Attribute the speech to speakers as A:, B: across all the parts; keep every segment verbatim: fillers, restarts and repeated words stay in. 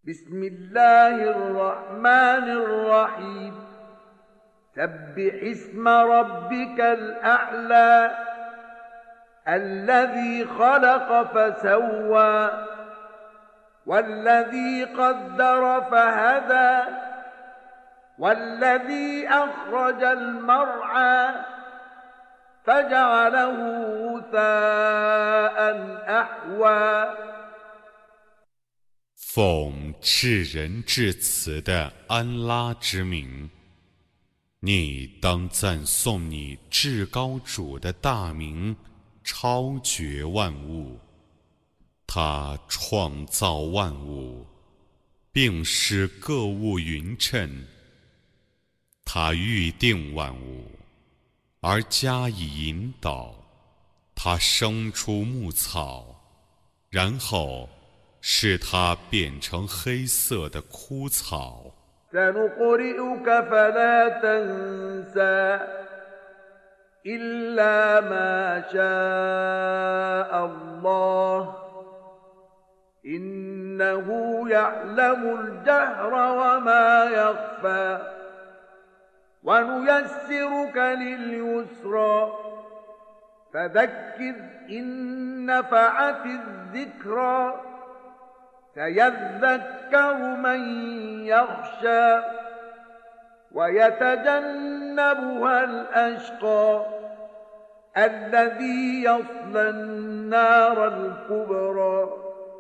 A: بسم الله الرحمن الرحيم سبح اسم ربك الأعلى الذي خلق فسوى والذي قدر فهدى والذي أخرج المرعى فجعله غثاء أحوى
B: 奉至仁至慈的安拉之名，你当赞颂你至高主的大名，超绝万物。他创造万物，并使各物匀称。他预定万物，而加以引导。他生出牧草，然后使它变成黑色的枯草。
A: سنقرئك فلا تنسى إلا ما شاء الله إنه يعلم الجهر وما يخفى ونيسرك لليسرى فذكر إن نفعت الذكرى سيذكر من يخشى ويتجنبها الأشقى الذي يصلى النار الكبرى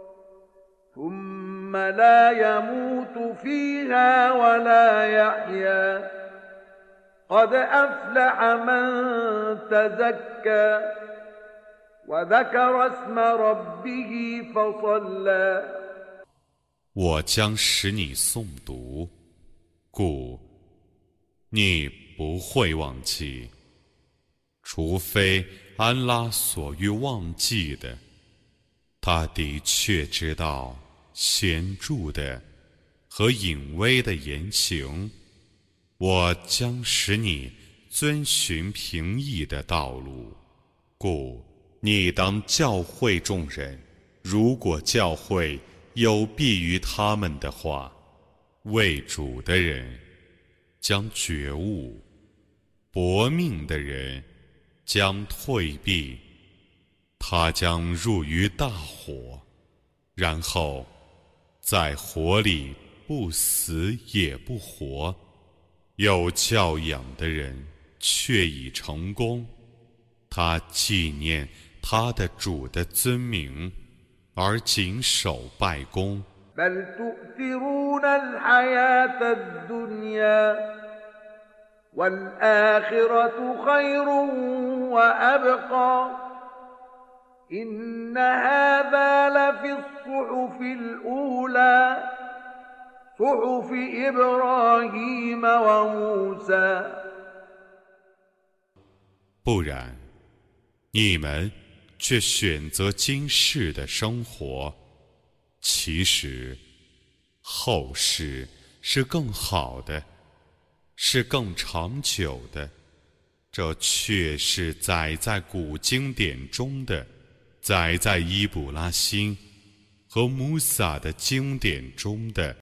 A: ثم لا يموت فيها ولا يحيا قد أفلح من تزكى وذكر اسم ربه فصلى
B: 我将使你诵读，故你不会忘记，除非安拉所欲忘记的。他的确知道显著的和隐微的言行。我将使你遵循平易的道路，故你当教诲众人。如果教诲有弊于他们的话，为主的人将觉悟，搏命的人将退避。他将入于大火，然后在火里不死也不活。有教养的人却已成功，他纪念他的主的尊名，而谨守拜功。
A: بل تؤثرون الحياة الدنيا والآخرة خير وأبقى إن هذا لفي الصحف الأولى صحف إبراهيم وموسى
B: 不然，你们却选择今世的生活，其实后世是更好的，是更长久的。这却是载在古经典中的，载在伊卜拉欣和穆萨的经典中的。